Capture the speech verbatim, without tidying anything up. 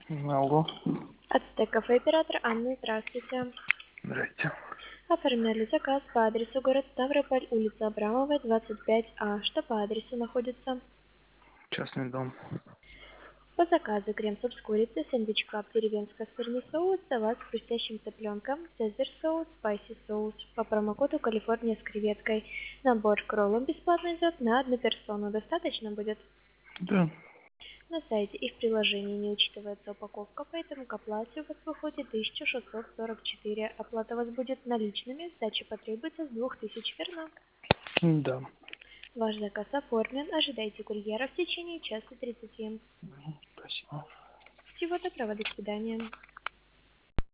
Алло. Ацтек кафе оператор Анна, здравствуйте. Здрасте. Оформляли заказ по адресу город Ставрополь, улица Абрамова, двадцать пять А. Что по адресу находится? Частный дом. По заказу крем-суп с курицей, сэндвич клаб, деревенская сырный соус, салат с хрустящим цыпленком, цезарь соус, спайси соус. По промокоду Калифорния с креветкой. Набор к роллам бесплатно идет на одну персону. Достаточно будет? Да. На сайте и в приложении не учитывается упаковка, поэтому к оплате у вас выходит тысяча шестьсот сорок четыре. Оплата у вас будет наличными, сдача потребуется с двух тысяч, верно? Да. Ваш заказ оформлен, ожидайте курьера в течение часа тридцати. Спасибо. Всего доброго, до свидания.